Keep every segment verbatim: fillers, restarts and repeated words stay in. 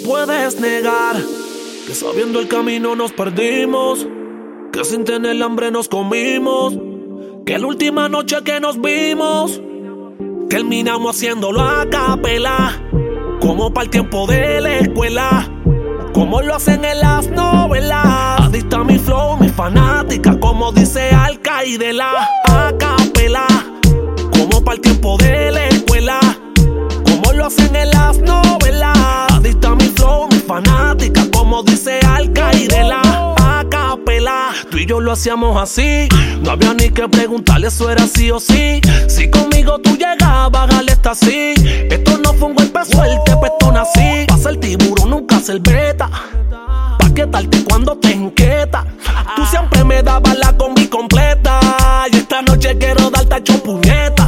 puedes negar que sabiendo el camino nos perdimos, que sin tener hambre nos comimos, que la última noche que nos vimos terminamos haciéndolo a capela, como para el tiempo de la escuela, como lo hacen en las novelas. Adicta a mi flow, mi fanática, como dice Alcaidela, a capela, como para el tiempo de la escuela, como lo hacen en las novelas. Adicta a mi flow, mi fanática, como dice Alcaidela, a capela. Tú y yo lo hacíamos así, no había ni que preguntarle, eso era sí o sí. Si conmigo tú llegabas al así, esto no fue un golpe de suerte, pues esto nací. Pasa el tiburón, nunca se el beta, pa' quietarte cuando te inquieta. Tú siempre me dabas la combi completa, y esta noche quiero darte hecho puñeta.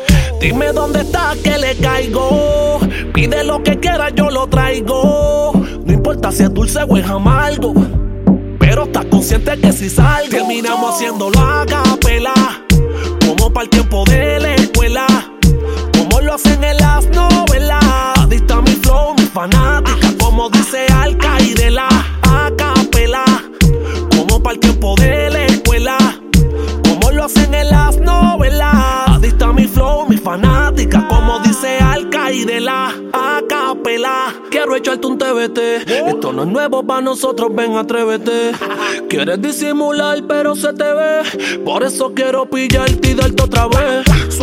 Dime dónde estás que le caigo, pide lo que quieras, yo lo traigo. No importa si es dulce o es amargo, pero estás consciente que si salgo terminamos haciéndolo a capela, como para el tiempo de la escuela, como lo hacen en las novelas. Adicta a mi flow, mi fanática, como dice Alcaidela, a capela, como para el tiempo de la escuela, como lo hacen en las novelas. Adicta a mi flow, mi fanática, como dice Alcaidela, a capela. Quiero echarte un T B T, esto no es nuevo para nosotros, ven atrévete. Quieres disimular pero se te ve, por eso quiero pillarte y darte otra vez.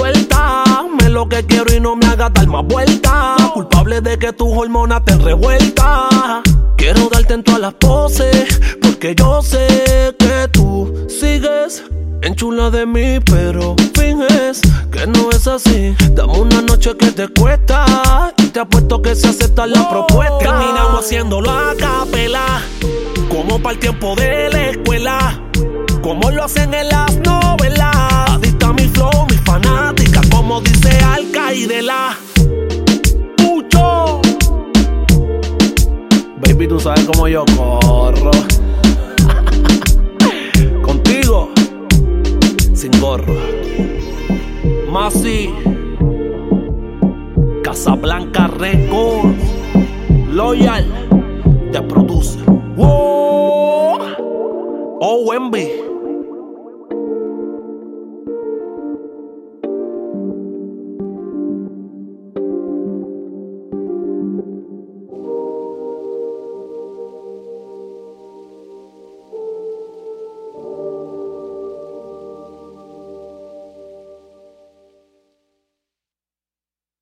Suéltame lo que quiero y no me hagas dar más vueltas, culpable de que tus hormonas te revueltas. Quiero darte en todas las poses, porque yo sé que tú sigues enchula de mí, pero finges que no es así. Dame una noche que te cuesta, y te apuesto que se acepta la propuesta. Terminamos haciéndolo a capela, como para el tiempo de la escuela, como lo hacen en las novelas. Adicta a mi flow, mi fanática, como dice Alcaidela. Mucho. Baby, tú sabes cómo yo corro. Contigo sin gorro. Masi, Casablanca Records, Loyal te produce. Wow. O M B